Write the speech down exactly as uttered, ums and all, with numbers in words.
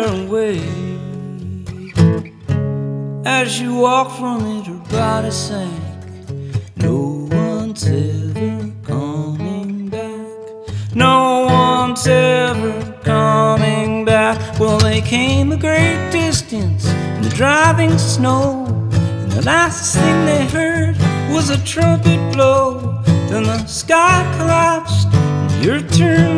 her away. As she walked from it, her body sank. No one's ever coming back. No one's ever coming back. Well, they came a great distance in the driving snow, and the last thing they heard was a trumpet blow. Then the sky collapsed and the earth turned